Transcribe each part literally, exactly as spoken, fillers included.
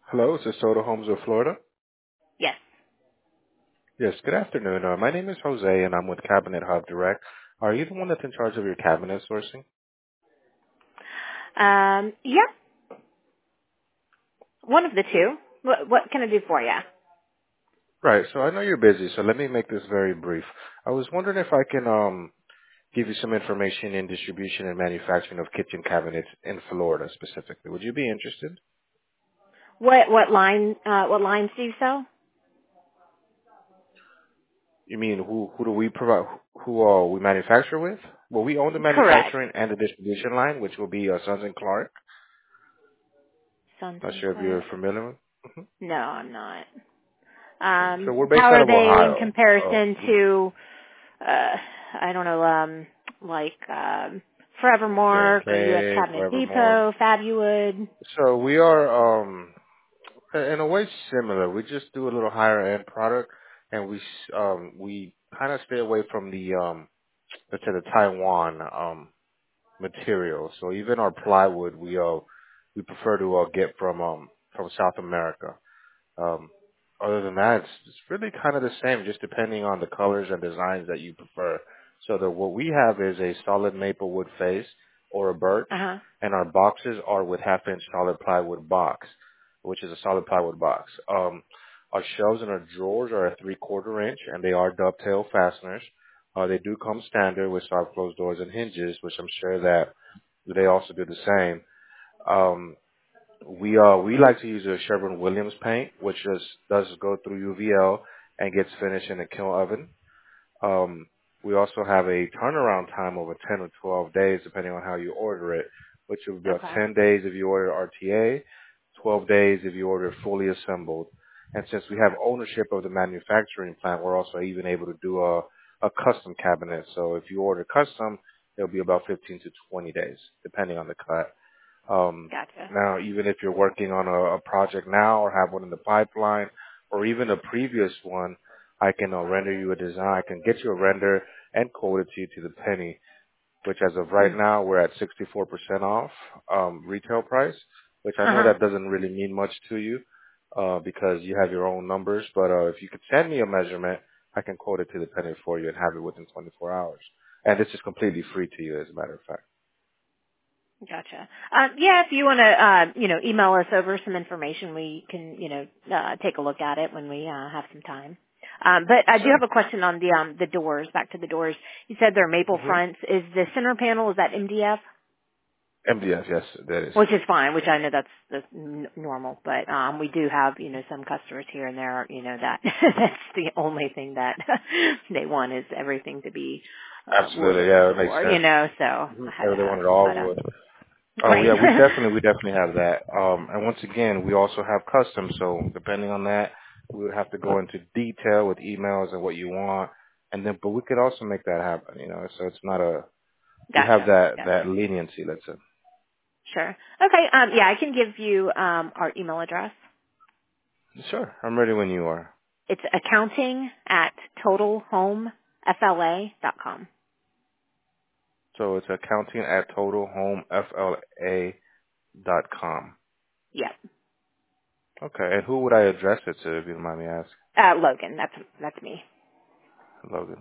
Hello, is this Soda Homes of Florida? Yes. Yes, good afternoon. Uh, my name is Jose, and I'm with Cabinet Hub Direct. Are you the one that's in charge of your cabinet sourcing? Um, yeah, one of the two. What, what can I do for you? Right, so I know you're busy, so let me make this very brief. I was wondering if I can um, give you some information in distribution and manufacturing of kitchen cabinets in Florida specifically. Would you be interested? What what line uh, what lines do you sell? You mean who who do we provide, who uh, we manufacture with? Well, we own the Correct. manufacturing and the distribution line, which will be uh, Sons and Clark. Sons Not and sure if Clark. you're familiar with. Mhm. No, I'm not. So Um, we're based how out are of they in Ohio. comparison Uh, to uh, I don't know, um, like um, J and Forevermark or U S K, Cabinet Forevermore. Depot, Fabuwood? So we are, um, in a way similar. We just do a little higher end product, and we s- um we kind of stay away from the um let's say the Taiwan um material. So even our plywood, we uh we prefer to uh, get from um from South America. Um, other than that, it's, it's really kind of the same, just depending on the colors and designs that you prefer. So the what we have is a solid maple wood face or a birch, Uh huh. and our boxes are with half-inch solid plywood box, which is a solid plywood box. Um, our shelves and our drawers are a three-quarter inch, and they are dovetail fasteners. Uh, they do come standard with soft closed doors and hinges, which I'm sure that they also do the same. Um, we uh we like to use a Sherwin Williams paint, which just does go through U V L and gets finished in a kiln oven. Um, we also have a turnaround time of a ten or twelve days, depending on how you order it, which would be about Okay. ten days if you order R T A, twelve days if you order fully assembled. And since we have ownership of the manufacturing plant, we're also even able to do a a custom cabinet. So if you order custom, it'll be about fifteen to twenty days, depending on the cut. Um, Gotcha. now, even if you're working on a, a project now or have one in the pipeline or even a previous one, I can uh, render you a design. I can get you a render and quote it to you to the penny, which as of right Mm. now, we're at sixty-four percent off um, retail price, which I Uh know huh. that doesn't really mean much to you uh, because you have your own numbers. But uh, if you could send me a measurement, I can quote it to the penny for you and have it within twenty-four hours. And this is completely free to you, as a matter of fact. Gotcha. Um, yeah, if you want to, uh, you know, email us over some information, we can, you know, uh, take a look at it when we uh, have some time. Um, but I do Sure. have a question on the um, the doors. Back to the doors. You said they're maple hmm fronts. Is the center panel is that M D F? M D F, yes, that is. Which is fine. Which I know that's, that's n- normal. But um, we do have, you know, some customers here and there, you know, that that's the only thing that they want is everything to be uh, wood Absolutely, in the yeah, it makes door. You sense. know, so hmm I had to They ask. wanted all But um, wood. Oh right. yeah, we definitely, we definitely have that. Um, and once again, we also have custom. So depending on that, we would have to go into detail with emails and what you want, and then, but we could also make that happen. You know, so it's not a, we have Gotcha. that that Gotcha. leniency. Let's say. Sure. Okay. Um, yeah, I can give you um, our email address. Sure, I'm ready when you are. It's accounting at total home f l a dot com. So it's accounting at total home f l a dot com. Yep. Okay, and who would I address it to, if you don't mind me asking? Uh, Logan. That's that's me. Logan.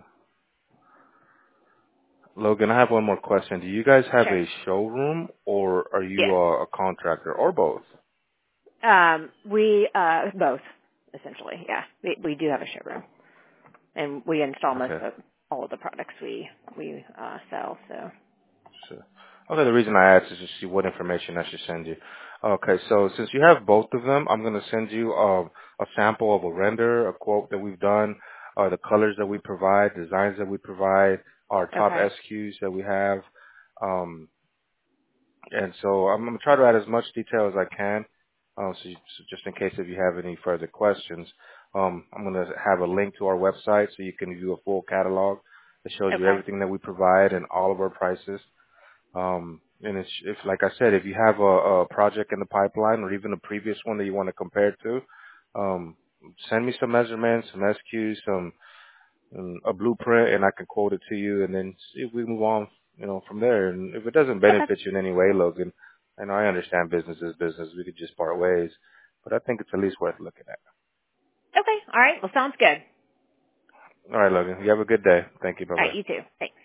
Logan, I have one more question. Do you guys have Sure. a showroom or are you Yes. uh, a contractor or both? Um, we uh, both essentially. Yeah. We we do have a showroom, and we install most Okay, of all of the products we we uh, sell. So. sure. Okay, the reason I asked is to see what information I should send you. Okay, so since you have both of them, I'm going to send you um, a sample of a render, a quote that we've done, uh, the colors that we provide, designs that we provide, our top Okay. S Qs that we have. Um, And so I'm going to try to add as much detail as I can, uh, so, you, so just in case if you have any further questions. Um, I'm going to have a link to our website so you can view a full catalog that shows you Okay. everything that we provide and all of our prices. Um, and it's, if, like I said, if you have a, a project in the pipeline or even a previous one that you want to compare to, um, send me some measurements, some S Qs, some um, a blueprint, and I can quote it to you, and then see if we move on, you know, from there. And if it doesn't Okay. benefit you in any way, Logan, and I understand business is business, we could just part ways. but I think it's at least worth looking at. Okay. All right. Well, sounds good. All right, Logan. You have a good day. Thank you. All right. Bye-bye. You too. Thanks.